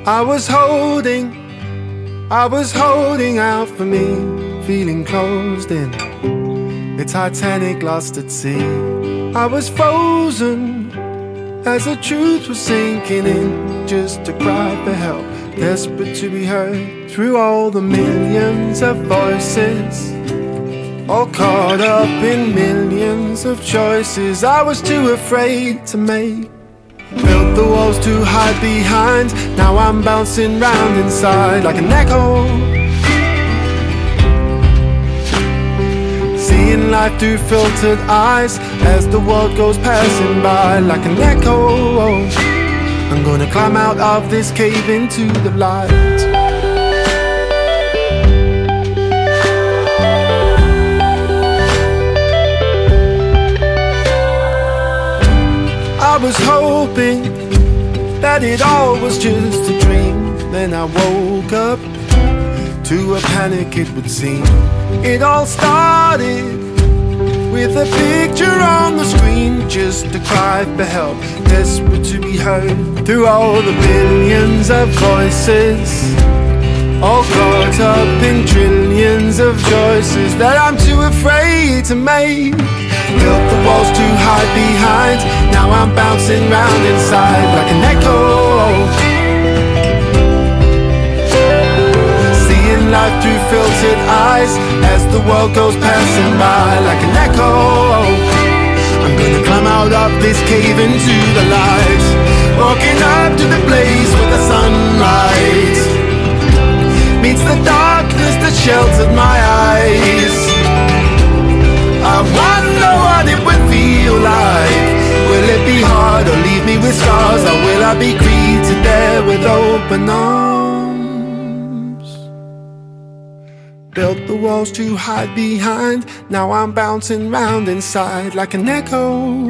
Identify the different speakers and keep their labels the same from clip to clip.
Speaker 1: I was holding out for me, feeling closed in, the Titanic lost at sea. I was frozen as the truth was sinking in, just a cry for help, desperate to be heard through all the millions of voices, all caught up in millions of choices I was too afraid to make. Built the walls to hide behind, now I'm bouncing round inside like an echo, seeing life through filtered eyes as the world goes passing by like an echo. I'm gonna climb out of this cave into the light. I was hoping that it all was just a dream. Then I woke up to a panic, it would seem. It all started with a picture on the screen, just a cry for help, desperate to be heard through all the billions of voices, all caught up in trillions of choices that I'm too afraid to make. Built the walls to hide behind, now I'm bouncing round inside like an echo, seeing life through filtered eyes as the world goes passing by like an echo. I'm gonna climb out of this cave into the light, walking up to the place where the sunlight meets the darkness that sheltered my eyes. I wonder what it would feel like. Will it be hard or leave me with scars, or will I be greeted there with open arms? Built the walls to hide behind, now I'm bouncing round inside like an echo,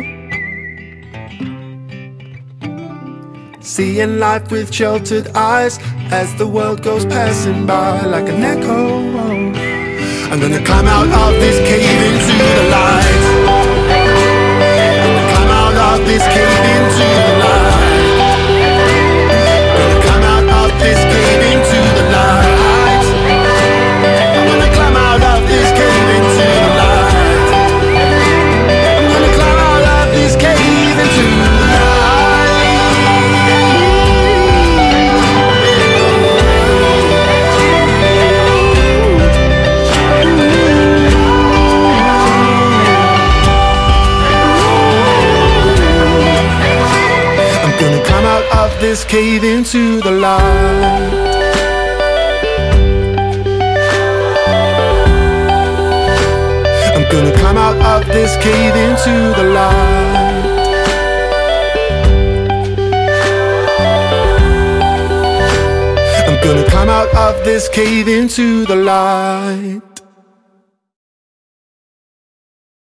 Speaker 1: seeing life with sheltered eyes as the world goes passing by like an echo. I'm gonna climb out of this cave into the light. I'm gonna climb out of this cave into the light. I'm gonna climb out of this cave into the light. I'm gonna climb out of this cave into the light. I'm gonna climb out of this cave into the light. Of this cave into the light. I'm gonna climb out of this cave into the light. I'm gonna climb out of this cave into the light.